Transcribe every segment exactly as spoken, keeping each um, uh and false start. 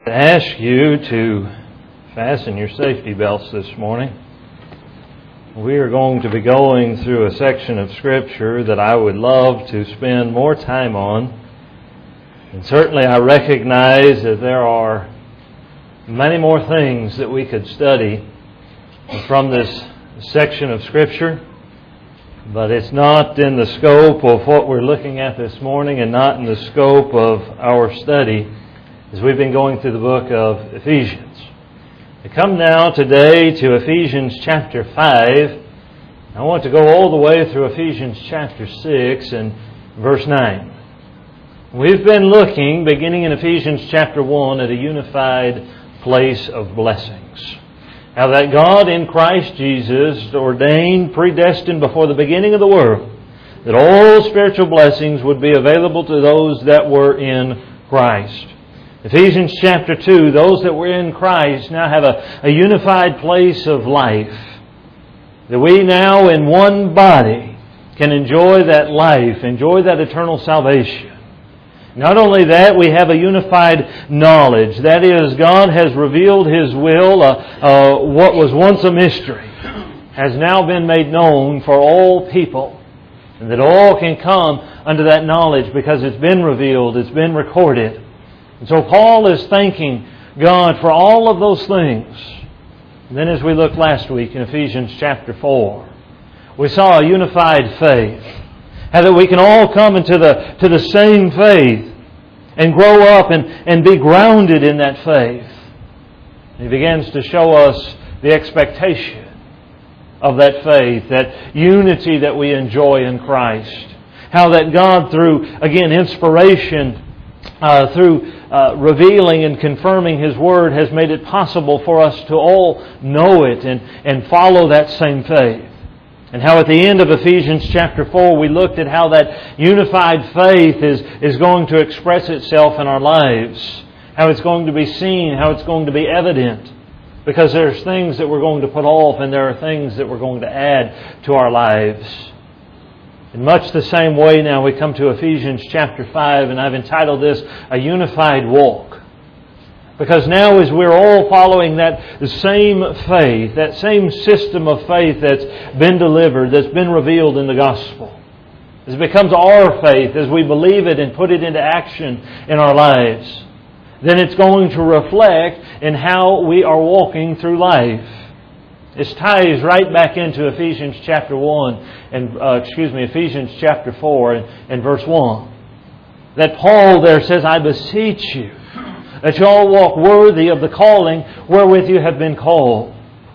To ask you to fasten your safety belts this morning. We are going to be going through a section of Scripture that I would love to spend more time on. And certainly I recognize that there are many more things that we could study from this section of Scripture. But it's not in the scope of what we're looking at this morning and not in the scope of our study as we've been going through the book of Ephesians. We come now today to Ephesians chapter five. I want to go all the way through Ephesians chapter six and verse nine. We've been looking, beginning in Ephesians chapter one, at a unified place of blessings. How that God in Christ Jesus ordained, predestined before the beginning of the world, that all spiritual blessings would be available to those that were in Christ. Ephesians chapter two, those that were in Christ now have a, a unified place of life. That we now in one body can enjoy that life, enjoy that eternal salvation. Not only that, we have a unified knowledge. That is, God has revealed His will. Uh, uh, what was once a mystery has now been made known for all people. And that all can come under that knowledge because it's been revealed, it's been recorded. And so Paul is thanking God for all of those things. And then as we looked last week in Ephesians chapter four, we saw a unified faith. How that we can all come into the to the same faith and grow up and, and be grounded in that faith. He begins to show us the expectation of that faith, that unity that we enjoy in Christ. How that God, through, again, inspiration, uh, through uh, revealing and confirming His Word, has made it possible for us to all know it and, and follow that same faith. And how at the end of Ephesians chapter four, we looked at how that unified faith is, is going to express itself in our lives. How it's going to be seen, how it's going to be evident. Because there's things that we're going to put off and there are things that we're going to add to our lives. In much the same way now we come to Ephesians chapter five, and I've entitled this, A Unified Walk. Because now as we're all following that same faith, that same system of faith that's been delivered, that's been revealed in the gospel, as it becomes our faith, as we believe it and put it into action in our lives, then it's going to reflect in how we are walking through life. This ties right back into Ephesians chapter one and uh, excuse me, Ephesians chapter four and, and verse one. That Paul there says, I beseech you that you all walk worthy of the calling wherewith you have been called.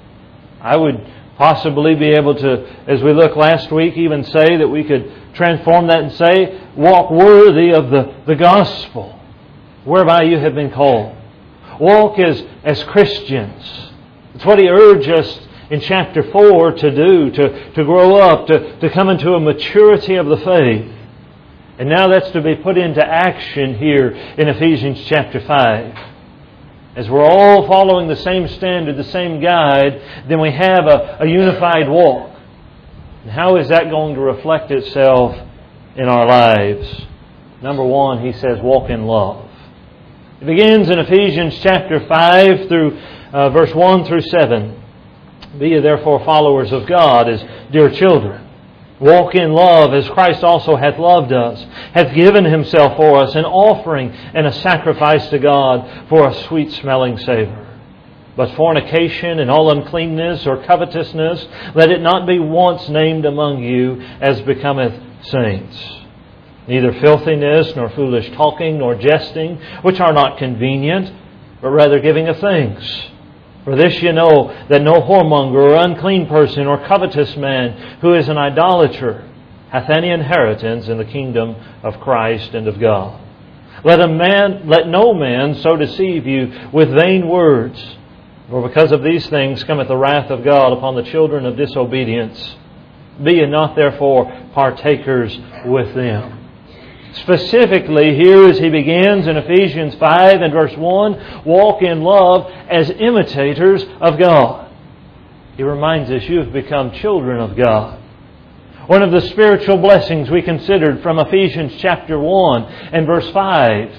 I would possibly be able to, as we looked last week, even say that we could transform that and say, walk worthy of the, the gospel whereby you have been called. Walk as, as Christians. It's what he urged us in chapter four to do, to, to grow up, to, to come into a maturity of the faith. And now that's to be put into action here in Ephesians chapter five. As we're all following the same standard, the same guide, then we have a, a unified walk. And how is that going to reflect itself in our lives? Number one, he says, walk in love. It begins in Ephesians chapter five through uh, verse one through seven. Be ye therefore followers of God as dear children. Walk in love as Christ also hath loved us, hath given Himself for us, an offering and a sacrifice to God for a sweet-smelling savour. But fornication and all uncleanness or covetousness, let it not be once named among you as becometh saints. Neither filthiness, nor foolish talking, nor jesting, which are not convenient, but rather giving of thanks. For this you know, that no whoremonger or unclean person or covetous man who is an idolater hath any inheritance in the kingdom of Christ and of God. Let a man, let no man so deceive you with vain words, for because of these things cometh the wrath of God upon the children of disobedience. Be ye not therefore partakers with them. Specifically here as he begins in Ephesians five and verse one, walk in love as imitators of God. He reminds us, you have become children of God. One of the spiritual blessings we considered from Ephesians chapter one and verse five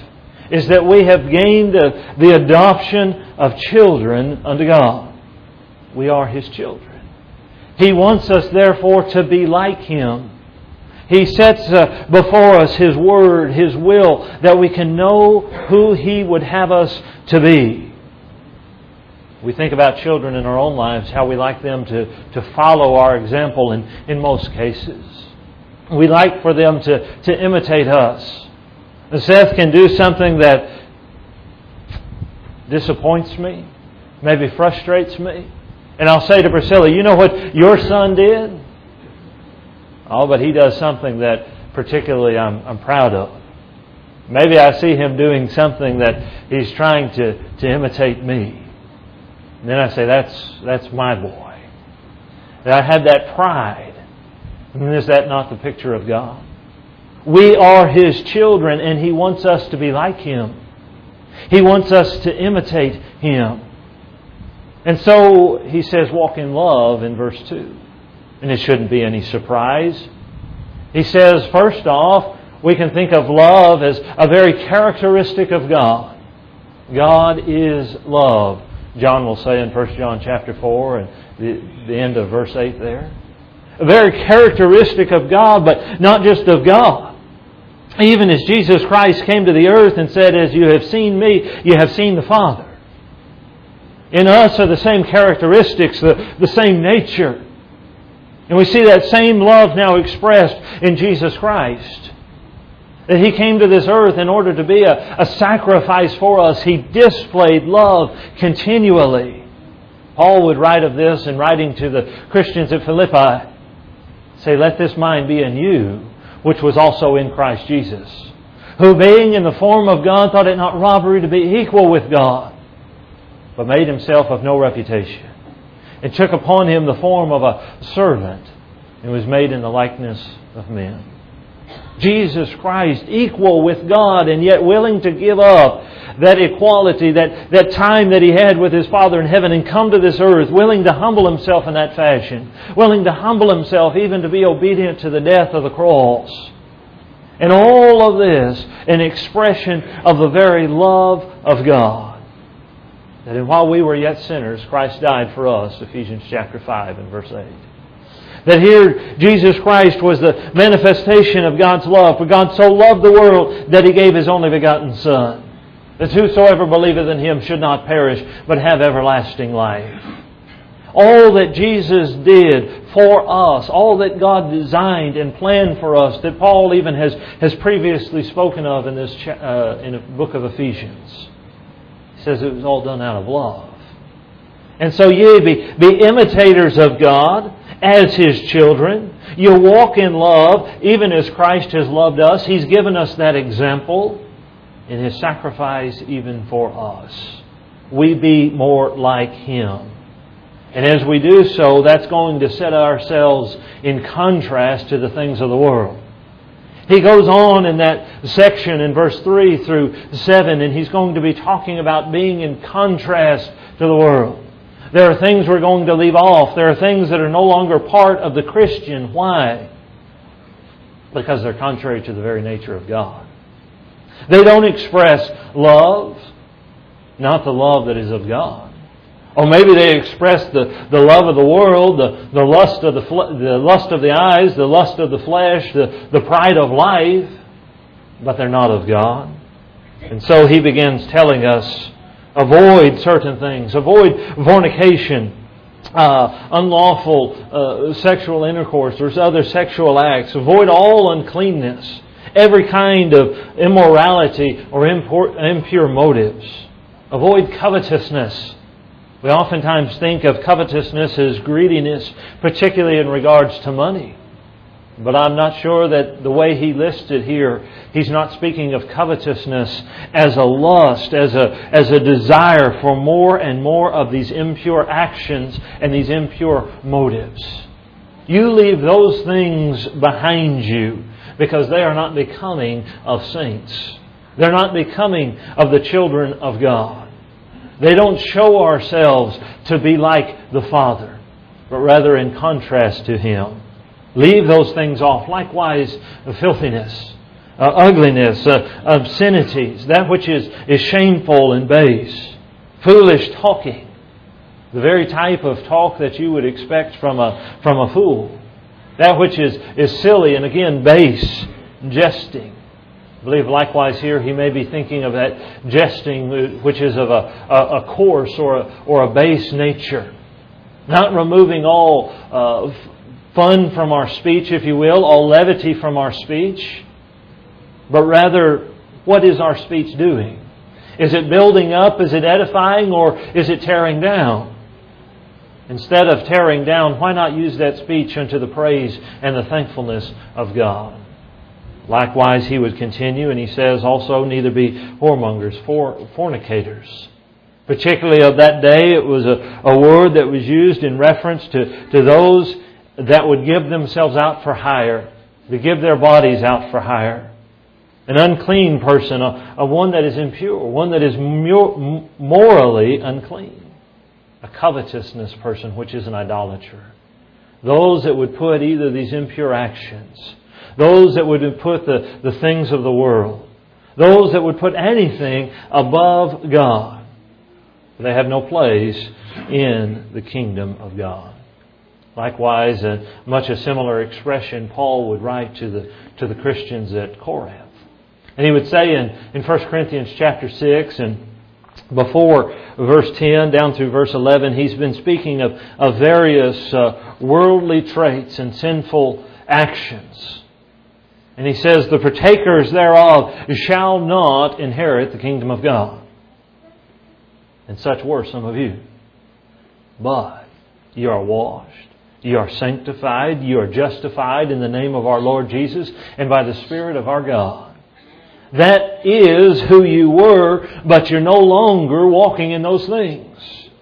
is that we have gained the, the adoption of children unto God. We are His children. He wants us, therefore, to be like Him. He sets uh, before us His Word, His will, that we can know who He would have us to be. We think about children in our own lives, how we like them to, to follow our example in, in most cases. We like for them to, to imitate us. And Seth can do something that disappoints me, maybe frustrates me. And I'll say to Priscilla, you know what your son did? Oh, but he does something that particularly I'm, I'm proud of. Maybe I see him doing something that he's trying to, to imitate me. And then I say, that's that's my boy. And I have that pride. And is that not the picture of God? We are His children, and He wants us to be like Him. He wants us to imitate Him. And so He says, walk in love in verse two. And it shouldn't be any surprise. He says, first off, we can think of love as a very characteristic of God. God is love. John will say in First John chapter four and the, the end of verse eight there. A very characteristic of God, but not just of God. Even as Jesus Christ came to the earth and said, as you have seen me, you have seen the Father. In us are the same characteristics, the, the same nature. And we see that same love now expressed in Jesus Christ. That He came to this earth in order to be a, a sacrifice for us. He displayed love continually. Paul would write of this in writing to the Christians at Philippi. Say, let this mind be in you, which was also in Christ Jesus, who being in the form of God thought it not robbery to be equal with God, but made Himself of no reputation, and took upon Him the form of a servant, and was made in the likeness of men. Jesus Christ, equal with God, and yet willing to give up that equality, that, that time that He had with His Father in heaven, and come to this earth, willing to humble Himself in that fashion, willing to humble Himself even to be obedient to the death of the cross. And all of this, an expression of the very love of God. That while we were yet sinners, Christ died for us, Ephesians chapter five and verse eight. That here Jesus Christ was the manifestation of God's love. For God so loved the world that He gave His only begotten Son, that whosoever believeth in Him should not perish, but have everlasting life. All that Jesus did for us, all that God designed and planned for us, that Paul even has, has previously spoken of in this uh, in the book of Ephesians. He says it was all done out of love. And so ye be, be imitators of God as His children. You walk in love, even as Christ has loved us. He's given us that example in His sacrifice even for us. We be more like Him. And as we do so, that's going to set ourselves in contrast to the things of the world. He goes on in that section in verse three through seven, and he's going to be talking about being in contrast to the world. There are things we're going to leave off. There are things that are no longer part of the Christian. Why? Because they're contrary to the very nature of God. They don't express love, not the love that is of God. Or maybe they express the, the love of the world, the, the lust of the fle- the lust of the eyes, the lust of the flesh, the, the pride of life, but they're not of God. And so he begins telling us, avoid certain things. Avoid fornication, uh, unlawful uh, sexual intercourse, or other sexual acts. Avoid all uncleanness, every kind of immorality or impure, impure motives. Avoid covetousness. We oftentimes think of covetousness as greediness, particularly in regards to money. But I'm not sure that the way he listed here, he's not speaking of covetousness as a lust, as a, as a desire for more and more of these impure actions and these impure motives. You leave those things behind you because they are not becoming of saints. They're not becoming of the children of God. They don't show ourselves to be like the Father, but rather in contrast to Him. Leave those things off. Likewise, filthiness. uh, ugliness, uh, obscenities, that which is, is shameful and base, foolish talking, the very type of talk that you would expect from a, from a fool, that which is, is silly and again base, jesting. I believe likewise here he may be thinking of that jesting which is of a, a, a coarse or a, or a base nature. Not removing all uh, fun from our speech, if you will, all levity from our speech, but rather, what is our speech doing? Is it building up? Is it edifying? Or is it tearing down? Instead of tearing down, why not use that speech unto the praise and the thankfulness of God? Likewise, he would continue, and he says also, neither be whoremongers, for, fornicators. Particularly of that day, it was a, a word that was used in reference to, to those that would give themselves out for hire, to give their bodies out for hire. An unclean person, a, a one that is impure, one that is mu- morally unclean. A covetousness person, which is an idolater. Those that would put either these impure actions, those that would put the, the things of the world, those that would put anything above God. They have no place in the kingdom of God. Likewise, a, much a similar expression Paul would write to the to the Christians at Corinth. And he would say in, in First Corinthians chapter six and before verse ten down through verse eleven, he's been speaking of, of various uh, worldly traits and sinful actions. And he says, the partakers thereof shall not inherit the kingdom of God. And such were some of you. But you are washed, you are sanctified, you are justified in the name of our Lord Jesus and by the Spirit of our God. That is who you were, but you're no longer walking in those things.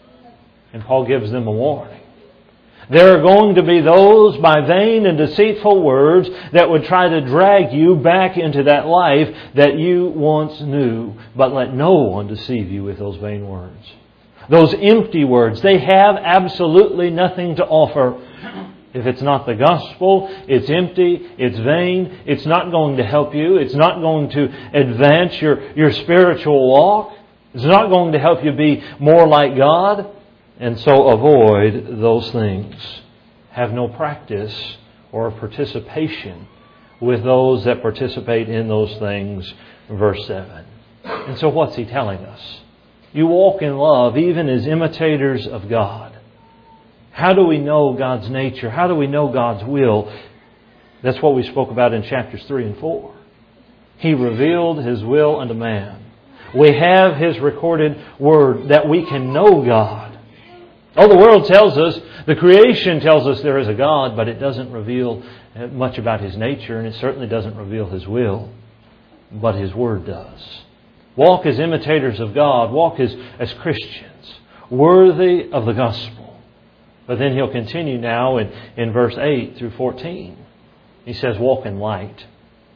And Paul gives them a warning. There are going to be those by vain and deceitful words that would try to drag you back into that life that you once knew. But let no one deceive you with those vain words. Those empty words, they have absolutely nothing to offer. If it's not the gospel, it's empty, it's vain, it's not going to help you, it's not going to advance your, your spiritual walk, it's not going to help you be more like God. And so avoid those things. Have no practice or participation with those that participate in those things. Verse seven. And so what's he telling us? You walk in love even as imitators of God. How do we know God's nature? How do we know God's will? That's what we spoke about in chapters three and four. He revealed His will unto man. We have His recorded word that we can know God. Oh, the world tells us, the creation tells us there is a God, but it doesn't reveal much about His nature, and it certainly doesn't reveal His will. But His Word does. Walk as imitators of God. Walk as, as Christians, worthy of the gospel. But then he'll continue now in, in verse eight through fourteen. He says, walk in light.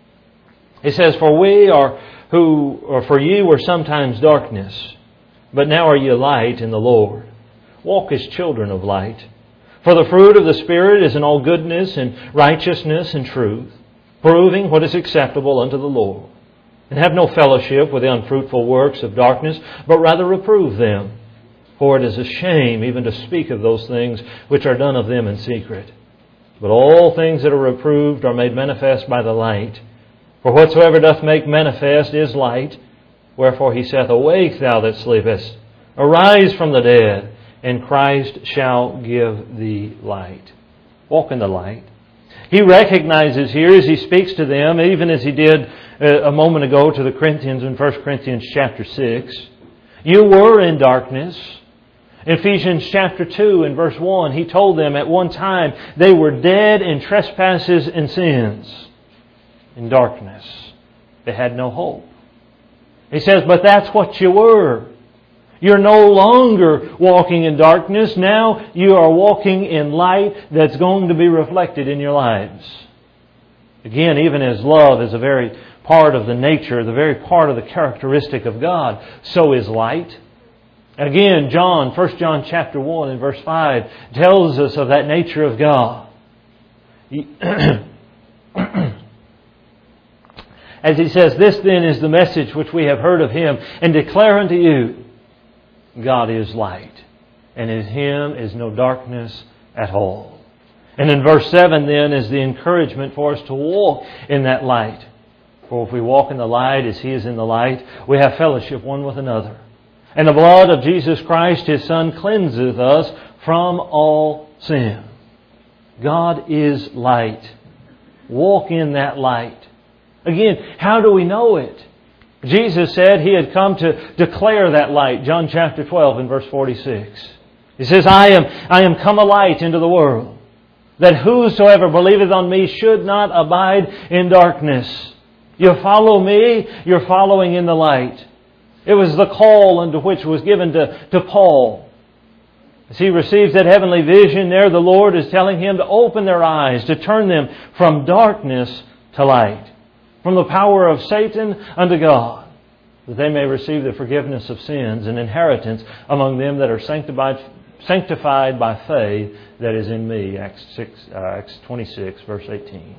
He says, For we are who, or for ye were sometimes darkness, but now are ye light in the Lord. Walk as children of light. For the fruit of the Spirit is in all goodness and righteousness and truth, proving what is acceptable unto the Lord. And have no fellowship with the unfruitful works of darkness, but rather reprove them. For it is a shame even to speak of those things which are done of them in secret. But all things that are reproved are made manifest by the light. For whatsoever doth make manifest is light. Wherefore he saith, Awake, thou that sleepest, arise from the dead, and Christ shall give thee light. Walk in the light. He recognizes here as he speaks to them, even as he did a moment ago to the Corinthians in First Corinthians chapter six. You were in darkness. In Ephesians chapter two and verse one, he told them at one time they were dead in trespasses and sins. In darkness. They had no hope. He says, but that's what you were. You're no longer walking in darkness. Now you are walking in light that's going to be reflected in your lives. Again, even as love is a very part of the nature, the very part of the characteristic of God, so is light. Again, John, First John chapter one and verse five tells us of that nature of God. As He says, this then is the message which we have heard of Him, and declare unto you, God is light, and in Him is no darkness at all. And in verse seven then is the encouragement for us to walk in that light. For if we walk in the light as He is in the light, we have fellowship one with another. And the blood of Jesus Christ, His Son, cleanseth us from all sin. God is light. Walk in that light. Again, how do we know it? Jesus said He had come to declare that light. John chapter twelve and verse forty-six. He says, I am, I am come a light into the world, that whosoever believeth on Me should not abide in darkness. You follow Me, you're following in the light. It was the call unto which was given to, to Paul. As he receives that heavenly vision there, the Lord is telling him to open their eyes, to turn them from darkness to light, from the power of Satan unto God, that they may receive the forgiveness of sins and inheritance among them that are sanctified, sanctified by faith that is in Me. Acts, six, uh, Acts twenty-six, verse eighteen.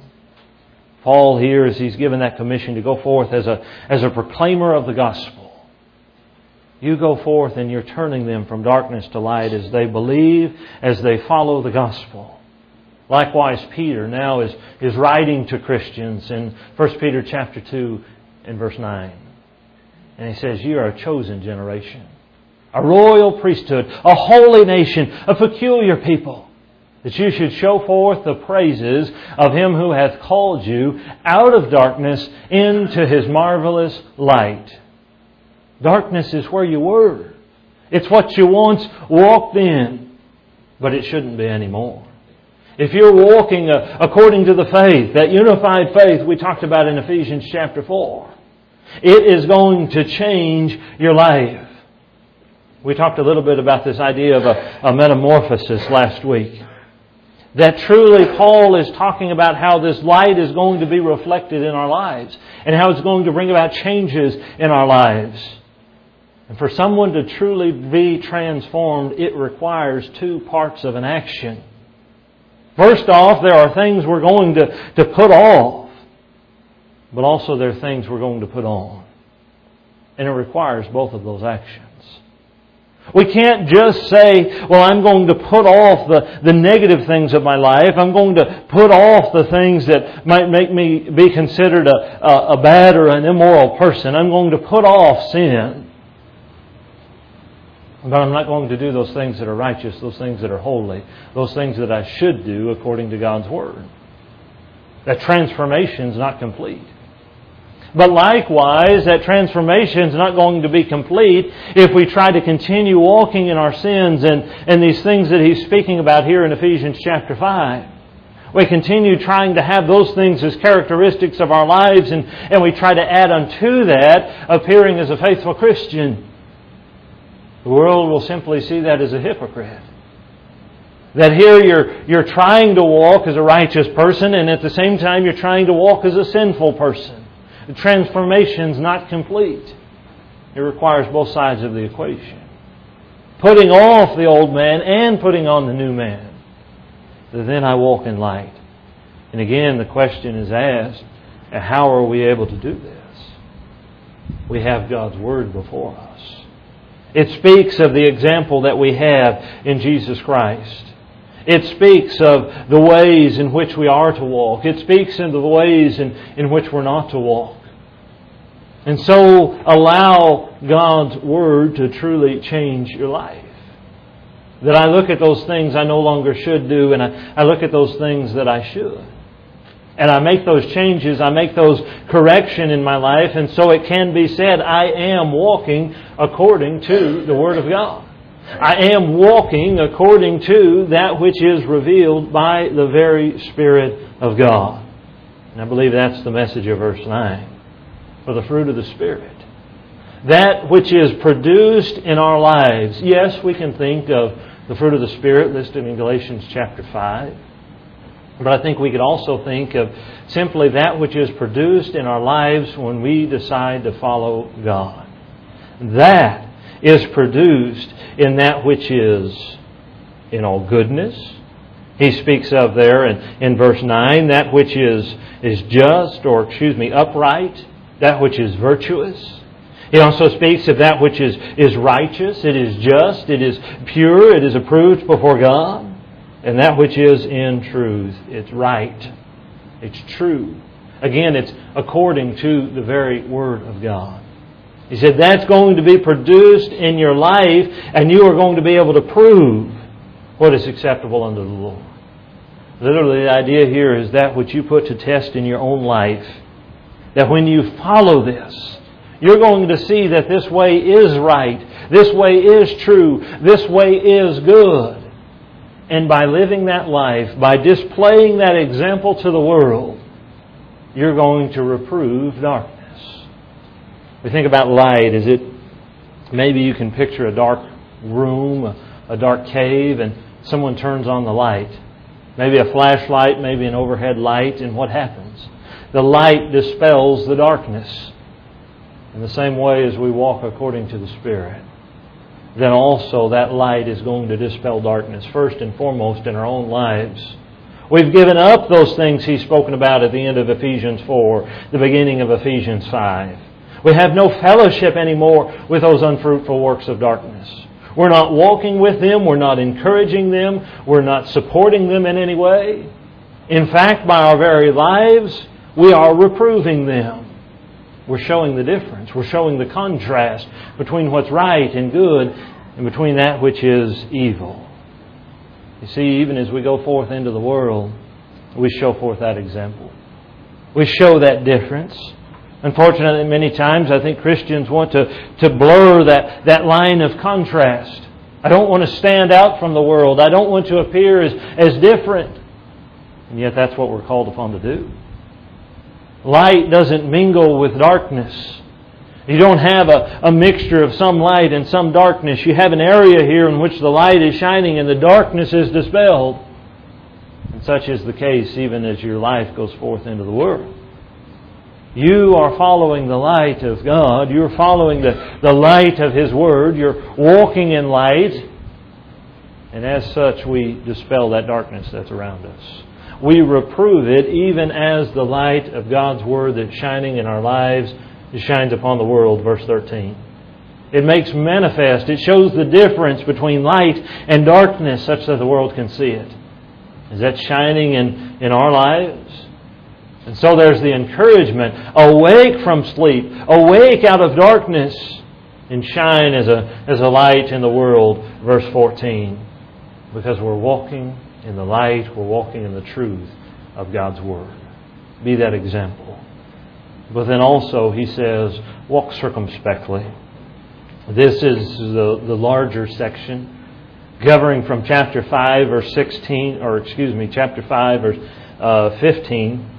Paul here, as he's given that commission to go forth as a, as a proclaimer of the gospel, you go forth and you're turning them from darkness to light as they believe, as they follow the gospel. Likewise, Peter now is, is writing to Christians in First Peter chapter two and verse nine. And he says, you are a chosen generation, a royal priesthood, a holy nation, a peculiar people, that you should show forth the praises of Him who hath called you out of darkness into His marvelous light. Darkness is where you were. It's what you once walked in, but it shouldn't be anymore. If you're walking uh, according to the faith, that unified faith we talked about in Ephesians chapter four, it is going to change your life. We talked a little bit about this idea of a, a metamorphosis last week. That truly Paul is talking about how this light is going to be reflected in our lives and how it's going to bring about changes in our lives. And for someone to truly be transformed, it requires two parts of an action. First off, there are things we're going to, to put off, but also there are things we're going to put on. And it requires both of those actions. We can't just say, well, I'm going to put off the, the negative things of my life. I'm going to put off the things that might make me be considered a, a, a bad or an immoral person. I'm going to put off sin. But I'm not going to do those things that are righteous, those things that are holy, those things that I should do according to God's Word. That transformation is not complete. But likewise, that transformation is not going to be complete if we try to continue walking in our sins and, and these things that he's speaking about here in Ephesians chapter five. We continue trying to have those things as characteristics of our lives, and, and we try to add unto that appearing as a faithful Christian. The world will simply see that as a hypocrite. That here you're, you're trying to walk as a righteous person, and at the same time you're trying to walk as a sinful person. The transformation's not complete. It requires both sides of the equation. Putting off the old man and putting on the new man. Then I walk in light. And again, the question is asked, how are we able to do this? We have God's Word before us. It speaks of the example that we have in Jesus Christ. It speaks of the ways in which we are to walk. It speaks of the ways in, in which we're not to walk. And so allow God's Word to truly change your life. That I look at those things I no longer should do, and I, I look at those things that I should. And I make those changes, I make those correction in my life, and so it can be said, I am walking according to the Word of God. I am walking according to that which is revealed by the very Spirit of God. And I believe that's the message of verse nine. For the fruit of the Spirit. That which is produced in our lives. Yes, we can think of the fruit of the Spirit listed in Galatians chapter five. But I think we could also think of simply that which is produced in our lives when we decide to follow God. That is produced in that which is in all goodness. He speaks of there in, in verse nine, that which is, is just, or excuse me, upright, that which is virtuous. He also speaks of that which is, is righteous, it is just, it is pure, it is approved before God. And that which is in truth. It's right. It's true. Again, it's according to the very Word of God. He said that's going to be produced in your life, and you are going to be able to prove what is acceptable unto the Lord. Literally, the idea here is that which you put to test in your own life. That when you follow this, you're going to see that this way is right. This way is true. This way is good. And by living that life, by displaying that example to the world, you're going to reprove darkness. We think about light. Is it, maybe you can picture a dark room, a dark cave, and someone turns on the light. Maybe a flashlight, maybe an overhead light, and what happens? The light dispels the darkness. In the same way as we walk according to the Spirit, then also that light is going to dispel darkness, first and foremost in our own lives. We've given up those things He's spoken about at the end of Ephesians four, the beginning of Ephesians five. We have no fellowship anymore with those unfruitful works of darkness. We're not walking with them. We're not encouraging them. We're not supporting them in any way. In fact, by our very lives, we are reproving them. We're showing the difference. We're showing the contrast between what's right and good and between that which is evil. You see, even as we go forth into the world, we show forth that example. We show that difference. Unfortunately, many times I think Christians want to, to blur that, that line of contrast. I don't want to stand out from the world. I don't want to appear as, as different. And yet that's what we're called upon to do. Light doesn't mingle with darkness. You don't have a, a mixture of some light and some darkness. You have an area here in which the light is shining and the darkness is dispelled. And such is the case even as your life goes forth into the world. You are following the light of God. You're following the, the light of His Word. You're walking in light. And as such, we dispel that darkness that's around us. We reprove it even as the light of God's Word that's shining in our lives shines upon the world, verse thirteen. It makes manifest, it shows the difference between light and darkness such that the world can see it. Is that shining in, in our lives? And so there's the encouragement, awake from sleep, awake out of darkness, and shine as a, as a light in the world, verse fourteen. Because we're walking in the light, we're walking in the truth of God's Word. Be that example. But then also, he says, walk circumspectly. This is the, the larger section, covering from chapter five, verse sixteen, or excuse me, chapter five, verse uh, fifteen,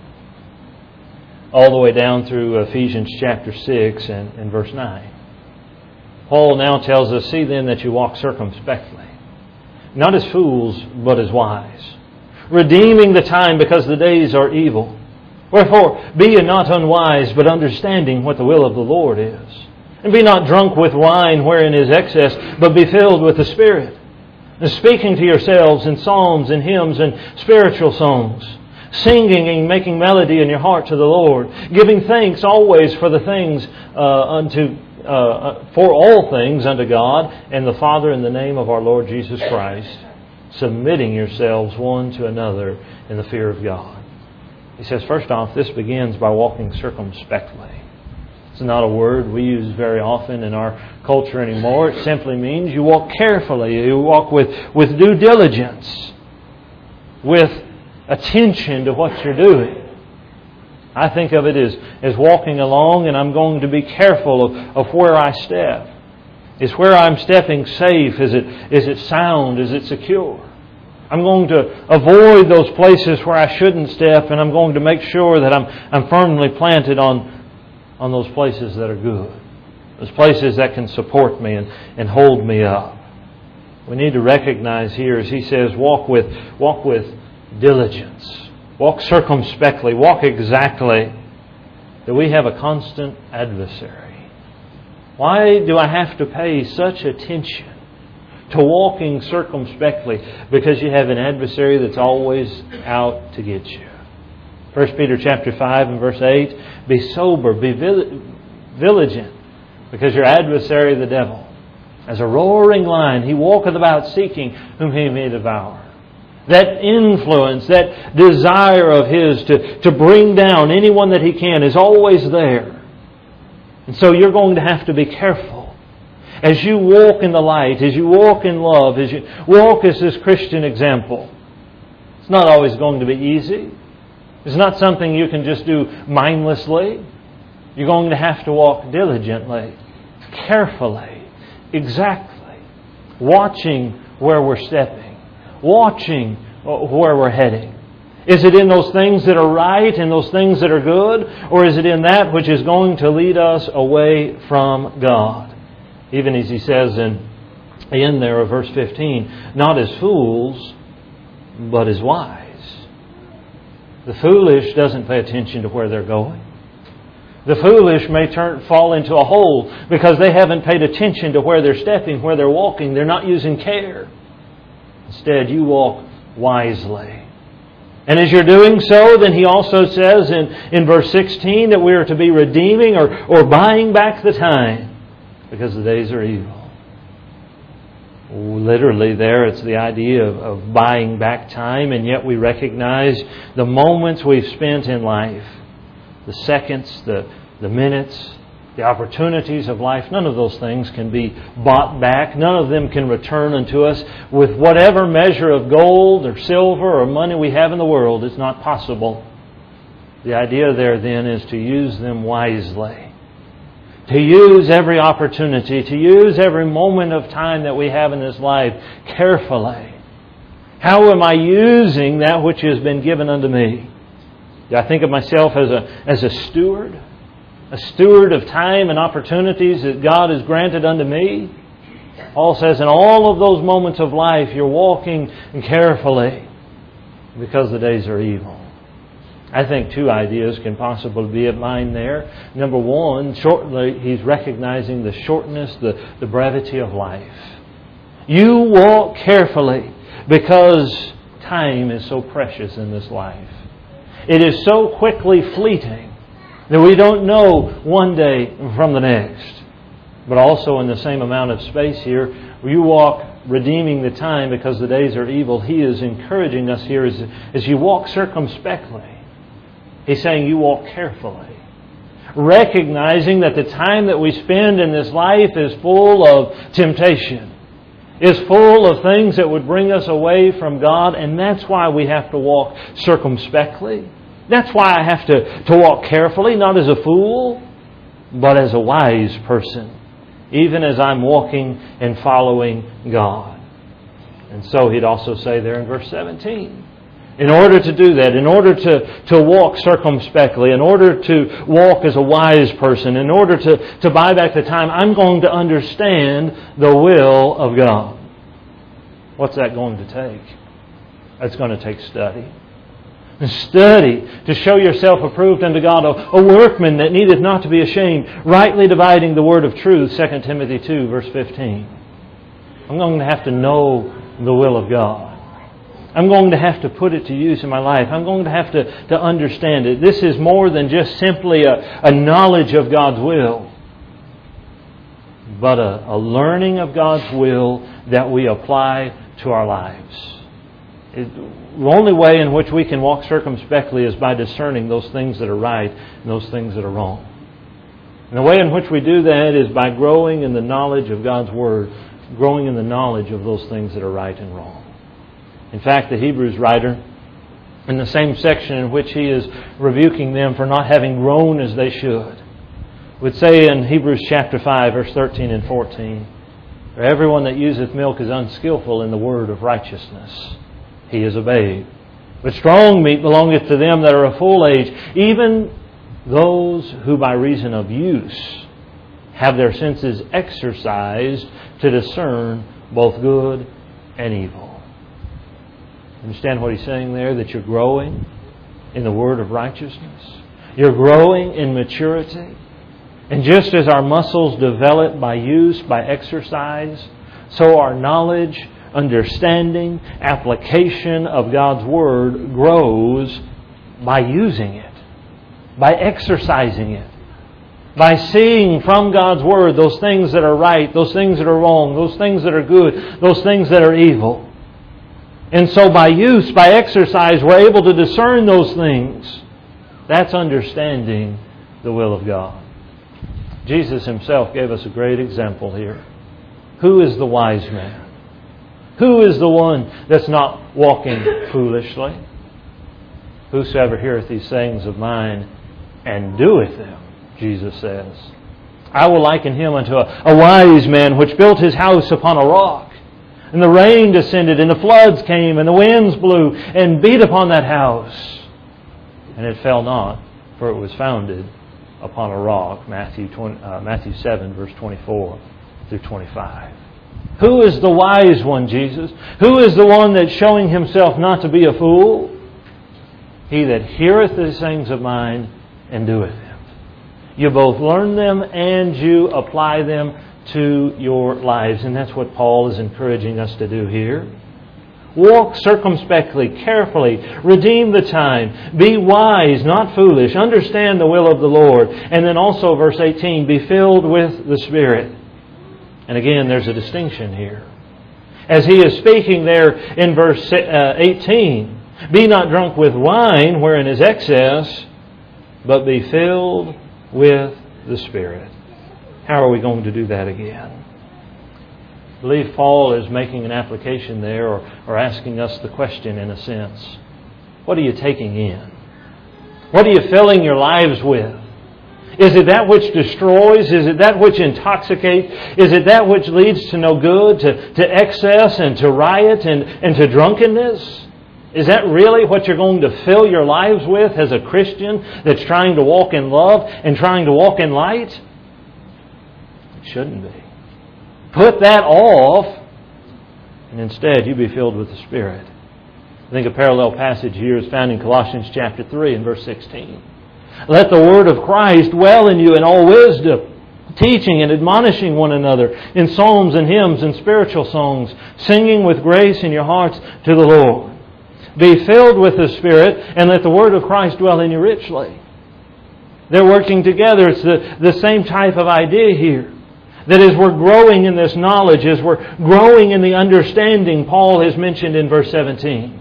all the way down through Ephesians chapter six and, and verse nine. Paul now tells us, see then that you walk circumspectly, not as fools, but as wise, redeeming the time because the days are evil. Wherefore, be ye not unwise, but understanding what the will of the Lord is. And be not drunk with wine wherein is excess, but be filled with the Spirit. And speaking to yourselves in psalms and hymns and spiritual songs, singing and making melody in your heart to the Lord, giving thanks always for the things uh, unto uh, for all things unto God and the Father in the name of our Lord Jesus Christ, submitting yourselves one to another in the fear of God. He says, first off, this begins by walking circumspectly. It's not a word we use very often in our culture anymore. It simply means you walk carefully. You walk with, with due diligence, with attention to what you're doing. I think of it as, as walking along, and I'm going to be careful of, of where I step. Is where I'm stepping safe? Is it, is it sound? Is it secure? I'm going to avoid those places where I shouldn't step, and I'm going to make sure that I'm I'm firmly planted on, on those places that are good. Those places that can support me and, and hold me up. We need to recognize here, as he says, walk with walk with diligence. Walk circumspectly. Walk exactly. That we have a constant adversary. Why do I have to pay such attention to walking circumspectly? Because you have an adversary that's always out to get you. First Peter chapter five and verse eight, be sober, be vigilant, because your adversary the devil, as a roaring lion, he walketh about seeking whom he may devour. That influence, that desire of his to, to bring down anyone that he can is always there. And so you're going to have to be careful. As you walk in the light, as you walk in love, as you walk as this Christian example, it's not always going to be easy. It's not something you can just do mindlessly. You're going to have to walk diligently, carefully, exactly, watching where we're stepping, watching where we're heading. Is it in those things that are right and those things that are good? Or is it in that which is going to lead us away from God? Even as he says in, in there of verse fifteen, not as fools, but as wise. The foolish doesn't pay attention to where they're going. The foolish may turn fall into a hole because they haven't paid attention to where they're stepping, where they're walking. They're not using care. Instead, you walk wisely. And as you're doing so, then he also says in, in verse sixteen that we are to be redeeming or, or buying back the time because the days are evil. Literally there, it's the idea of, of buying back time, and yet we recognize the moments we've spent in life, the seconds, the, the minutes, the opportunities of life. None of those things can be bought back. None of them can return unto us with whatever measure of gold or silver or money we have in the world. It's not possible. The idea there then is to use them wisely. To use every opportunity, to use every moment of time that we have in this life carefully. How am I using that which has been given unto me? Do I think of myself as a, as a steward? A steward of time and opportunities that God has granted unto me? Paul says in all of those moments of life you're walking carefully because the days are evil. I think two ideas can possibly be of mine there. Number one, shortly, he's recognizing the shortness, the, the brevity of life. You walk carefully because time is so precious in this life. It is so quickly fleeting that we don't know one day from the next. But also in the same amount of space here, you walk redeeming the time because the days are evil. He is encouraging us here as, as you walk circumspectly. He's saying you walk carefully, recognizing that the time that we spend in this life is full of temptation, is full of things that would bring us away from God, and that's why we have to walk circumspectly. That's why I have to, to walk carefully, not as a fool, but as a wise person, even as I'm walking and following God. And so he'd also say there in verse seventeen, in order to do that, in order to, to walk circumspectly, in order to walk as a wise person, in order to, to buy back the time, I'm going to understand the will of God. What's that going to take? That's going to take study. Study to show yourself approved unto God, a, a workman that needeth not to be ashamed, rightly dividing the word of truth, Second Timothy two, verse fifteen. I'm going to have to know the will of God. I'm going to have to put it to use in my life. I'm going to have to, to understand it. This is more than just simply a, a knowledge of God's will, but a, a learning of God's will that we apply to our lives. It, the only way in which we can walk circumspectly is by discerning those things that are right and those things that are wrong. And the way in which we do that is by growing in the knowledge of God's Word, growing in the knowledge of those things that are right and wrong. In fact, the Hebrews writer, in the same section in which he is rebuking them for not having grown as they should, would say in Hebrews chapter five, verse thirteen and fourteen, for everyone that useth milk is unskillful in the word of righteousness. He is a babe. But strong meat belongeth to them that are of full age, even those who by reason of use have their senses exercised to discern both good and evil. Understand what he's saying there? That you're growing in the word of righteousness. You're growing in maturity. And just as our muscles develop by use, by exercise, so our knowledge, understanding, application of God's Word grows By using it. By exercising it. By seeing from God's Word those things that are right, those things that are wrong, those things that are good, those things that are evil. And so by use, by exercise, we're able to discern those things. That's understanding the will of God. Jesus Himself gave us a great example here. Who is the wise man? Who is the one that's not walking foolishly? Whosoever heareth these sayings of mine and doeth them, Jesus says, I will liken him unto a, a wise man which built his house upon a rock. And the rain descended, and the floods came, and the winds blew, and beat upon that house. And it fell not, for it was founded upon a rock. Matthew twenty, uh, Matthew seven, verse twenty-four through twenty-five. Who is the wise one, Jesus? Who is the one that's showing himself not to be a fool? He that heareth the sayings of mine and doeth them. You both learn them and you apply them to your lives. And that's what Paul is encouraging us to do here. Walk circumspectly, carefully, redeem the time, be wise, not foolish, understand the will of the Lord. And then also verse eighteen, be filled with the Spirit. And again, there's a distinction here. As he is speaking there in verse eighteen, be not drunk with wine wherein is excess, but be filled with the Spirit. How are we going to do that again? I believe Paul is making an application there, or, or asking us the question in a sense. What are you taking in? What are you filling your lives with? Is it that which destroys? Is it that which intoxicates? Is it that which leads to no good, to, to excess and to riot and, and to drunkenness? Is that really what you're going to fill your lives with as a Christian that's trying to walk in love and trying to walk in light? It shouldn't be. Put that off, and instead you be filled with the Spirit. I think a parallel passage here is found in Colossians chapter three and verse sixteen. Let the word of Christ dwell in you in all wisdom, teaching and admonishing one another in psalms and hymns and spiritual songs, singing with grace in your hearts to the Lord. Be filled with the Spirit, and let the word of Christ dwell in you richly. They're working together. It's the, the same type of idea here. That as we're growing in this knowledge, as we're growing in the understanding, Paul has mentioned in verse seventeen,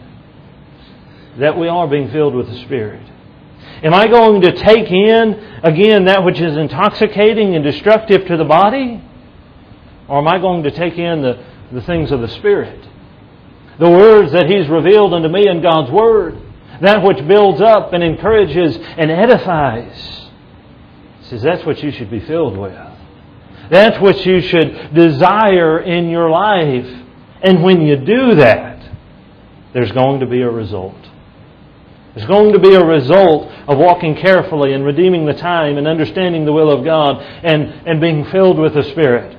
that we are being filled with the Spirit. Am I going to take in, again, that which is intoxicating and destructive to the body? Or am I going to take in the, the things of the Spirit? The words that He's revealed unto me in God's Word. That which builds up and encourages and edifies. He says that's what you should be filled with. That's what you should desire in your life. And when you do that, there's going to be a result. There's going to be a result of walking carefully and redeeming the time and understanding the will of God and, and being filled with the Spirit.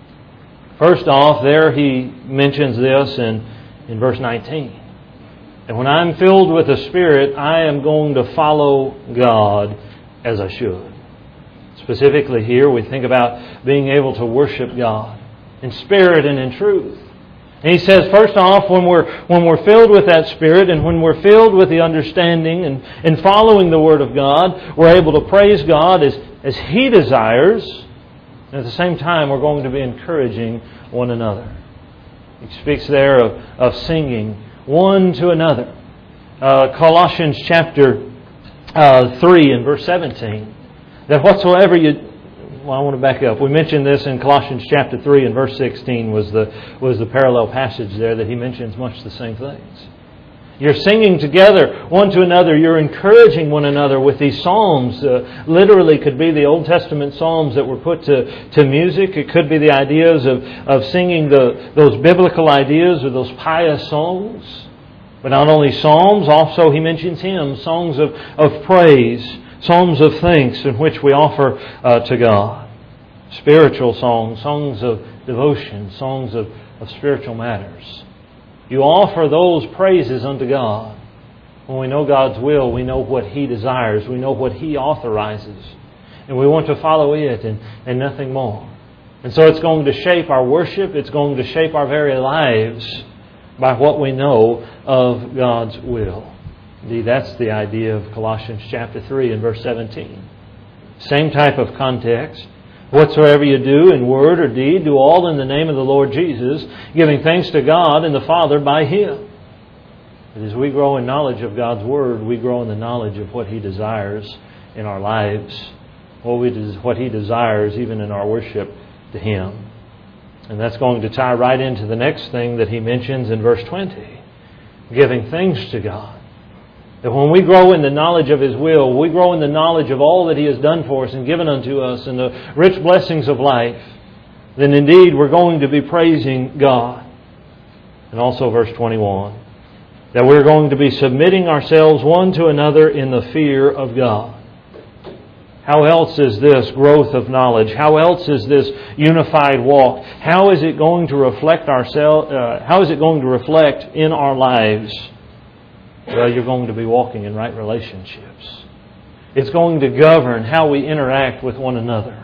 First off, there he mentions this in, in verse nineteen. And when I'm filled with the Spirit, I am going to follow God as I should. Specifically here, we think about being able to worship God in spirit and in truth. And he says, first off, when we're when we're filled with that Spirit and when we're filled with the understanding and, and following the Word of God, we're able to praise God as, as He desires. And at the same time, we're going to be encouraging one another. He speaks there of, of singing one to another. Uh, Colossians chapter uh, three and verse seventeen. That whatsoever you... Well, I want to back up. We mentioned this in Colossians chapter three and verse sixteen was the was the parallel passage there that he mentions much the same things. You're singing together one to another. You're encouraging one another with these psalms. Uh, literally could be the Old Testament psalms that were put to, to music. It could be the ideas of, of singing the those biblical ideas or those pious songs. But not only psalms, also he mentions hymns, songs of, of praise, psalms of thanks in which we offer uh, to God. Spiritual songs, songs of devotion, songs of, of spiritual matters. You offer those praises unto God. When we know God's will, we know what He desires. We know what He authorizes. And we want to follow it and, and nothing more. And so it's going to shape our worship. It's going to shape our very lives by what we know of God's will. Indeed, that's the idea of Colossians chapter three and verse seventeen. Same type of context. Whatsoever you do in word or deed, do all in the name of the Lord Jesus, giving thanks to God and the Father by Him. But as we grow in knowledge of God's Word, we grow in the knowledge of what He desires in our lives, what, we des- what He desires even in our worship to Him. And that's going to tie right into the next thing that He mentions in verse twenty, giving thanks to God. That when we grow in the knowledge of His will, we grow in the knowledge of all that He has done for us and given unto us and the rich blessings of life, then indeed we're going to be praising God. And also verse twenty-one, that we're going to be submitting ourselves one to another in the fear of God. How else is this growth of knowledge? How else is this unified walk? How is it going to reflect ourselves? Uh, how is it going to reflect in our lives? Well, you're going to be walking in right relationships. It's going to govern how we interact with one another.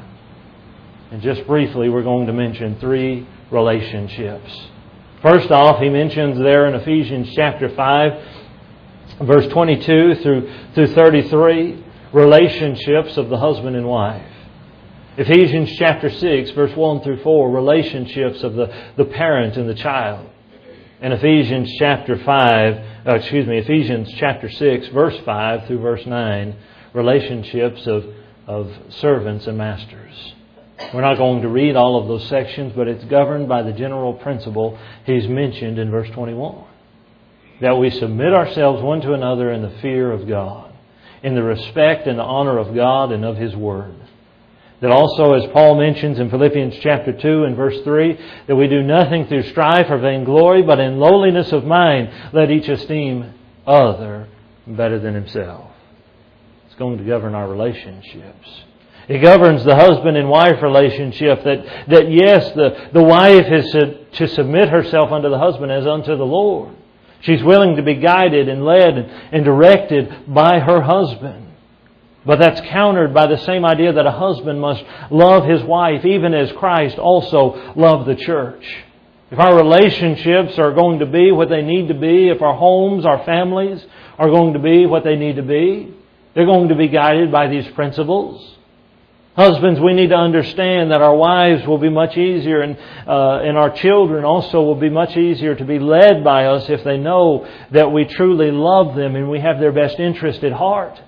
And just briefly, we're going to mention three relationships. First off, he mentions there in Ephesians chapter five, verse twenty-two through, through thirty-three, relationships of the husband and wife. Ephesians chapter six, verse one through four, relationships of the, the parent and the child. And Ephesians chapter five, uh, excuse me, Ephesians chapter six, verse five through verse nine, relationships of, of servants and masters. We're not going to read all of those sections, but it's governed by the general principle he's mentioned in verse twenty-one. That we submit ourselves one to another in the fear of God, in the respect and the honor of God and of His Word. That also, as Paul mentions in Philippians chapter two and verse three, that we do nothing through strife or vainglory, but in lowliness of mind, let each esteem other better than himself. It's going to govern our relationships. It governs the husband and wife relationship, that, that yes, the, the wife is to, to submit herself unto the husband as unto the Lord. She's willing to be guided and led and directed by her husband. But that's countered by the same idea that a husband must love his wife, even as Christ also loved the church. If our relationships are going to be what they need to be, if our homes, our families are going to be what they need to be, they're going to be guided by these principles. Husbands, we need to understand that our wives will be much easier and, uh, and our children also will be much easier to be led by us if they know that we truly love them and we have their best interest at heart.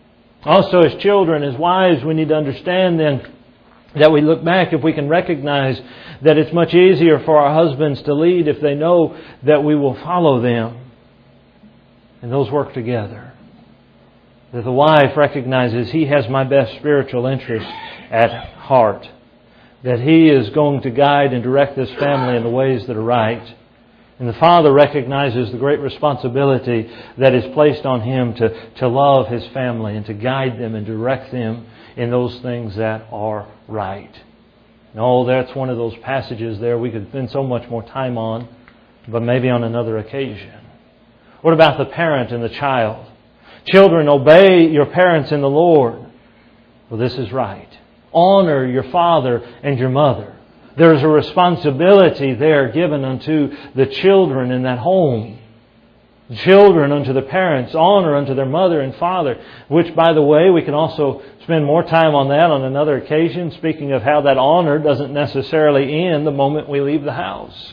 Also, as children, as wives, we need to understand then that we look back if we can recognize that it's much easier for our husbands to lead if they know that we will follow them. And those work together. That the wife recognizes he has my best spiritual interest at heart. That he is going to guide and direct this family in the ways that are right. And the father recognizes the great responsibility that is placed on him to, to love his family and to guide them and direct them in those things that are right. And oh, that's one of those passages there we could spend so much more time on, but maybe on another occasion. What about the parent and the child? Children, obey your parents in the Lord. Well, this is right. Honor your father and your mother. There's a responsibility there given unto the children in that home. Children unto the parents, honor unto their mother and father, which, by the way, we can also spend more time on that on another occasion, speaking of how that honor doesn't necessarily end the moment we leave the house.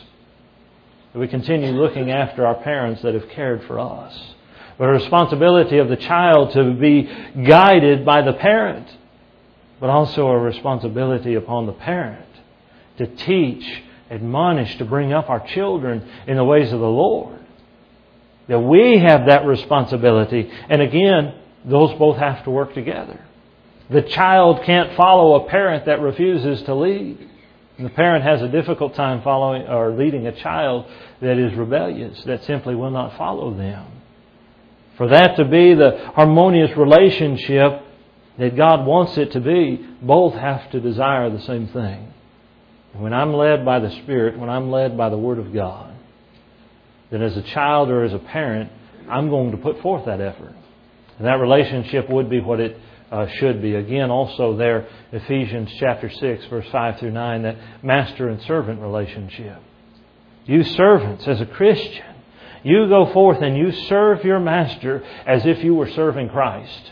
We continue looking after our parents that have cared for us. But a responsibility of the child to be guided by the parent, but also a responsibility upon the parent to teach, admonish, to bring up our children in the ways of the Lord. That we have that responsibility. And again, those both have to work together. The child can't follow a parent that refuses to lead. And the parent has a difficult time following or leading a child that is rebellious, that simply will not follow them. For that to be the harmonious relationship that God wants it to be, both have to desire the same thing. When I'm led by the Spirit, when I'm led by the Word of God, then as a child or as a parent, I'm going to put forth that effort. And that relationship would be what it uh, should be. Again, also there, Ephesians chapter six, verse five through nine, that master and servant relationship. You servants, as a Christian, You go forth and you serve your master as if you were serving Christ.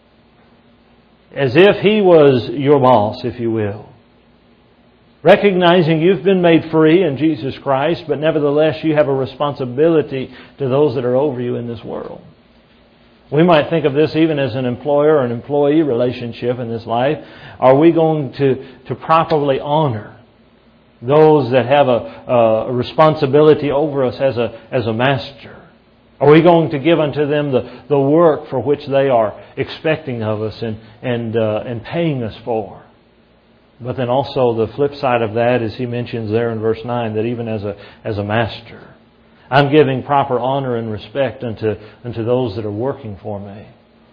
As if He was your boss, if you will. Recognizing you've been made free in Jesus Christ, but nevertheless you have a responsibility to those that are over you in this world. We might think of this even as an employer or an employee relationship in this life. Are we going to, to properly honor those that have a, a responsibility over us as a, as a master? Are we going to give unto them the, the work for which they are expecting of us and, and, uh, and paying us for? But then also the flip side of that is he mentions there in verse nine that even as a as a master, I'm giving proper honor and respect unto, unto those that are working for me.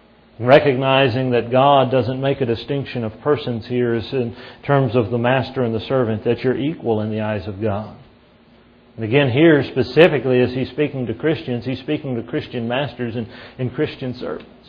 Recognizing that God doesn't make a distinction of persons here in terms of the master and the servant, that you're equal in the eyes of God. And again here specifically as he's speaking to Christians, he's speaking to Christian masters and, and Christian servants.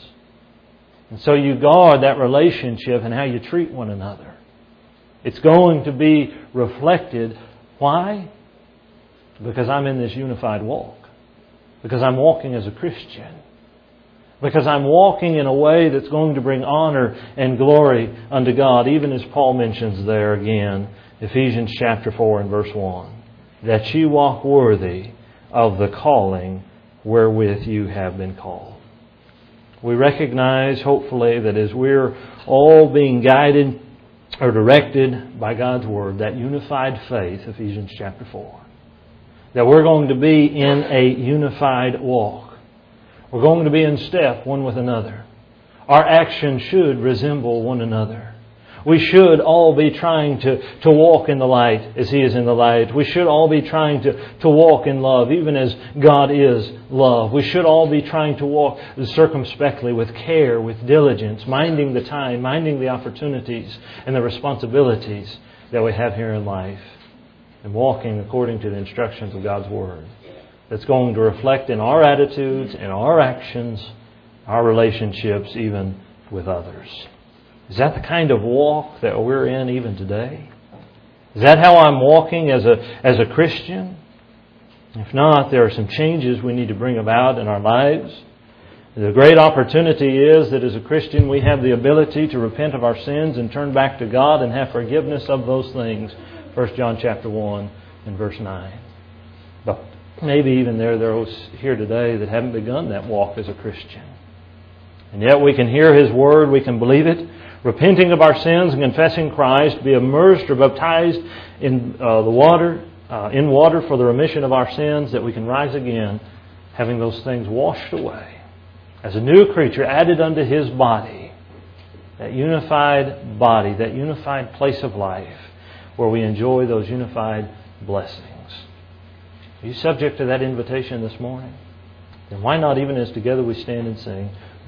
And so you guard that relationship and how you treat one another. It's going to be reflected. Why? Because I'm in this unified walk. Because I'm walking as a Christian. Because I'm walking in a way that's going to bring honor and glory unto God. Even as Paul mentions there again, Ephesians chapter four and verse one. That you walk worthy of the calling wherewith you have been called. We recognize, hopefully, that as we're all being guided or directed by God's Word, that unified faith, Ephesians chapter four, that we're going to be in a unified walk. We're going to be in step one with another. Our actions should resemble one another. We should all be trying to, to walk in the light as He is in the light. We should all be trying to, to walk in love, even as God is love. We should all be trying to walk circumspectly, with care, with diligence, minding the time, minding the opportunities and the responsibilities that we have here in life, and walking according to the instructions of God's Word. That's going to reflect in our attitudes, in our actions, our relationships, even with others. Is that the kind of walk that we're in even today? Is that how I'm walking as a as a Christian? If not, there are some changes we need to bring about in our lives. The great opportunity is that as a Christian we have the ability to repent of our sins and turn back to God and have forgiveness of those things. First John chapter one and verse nine. But maybe even there, there are those here today that haven't begun that walk as a Christian. And yet we can hear His Word, we can believe it, repenting of our sins and confessing Christ, be immersed or baptized in uh, the water, uh, in water for the remission of our sins, that we can rise again, having those things washed away, as a new creature added unto His body, that unified body, that unified place of life, where we enjoy those unified blessings. Are you subject to that invitation this morning? Then why not, even as together we stand and sing,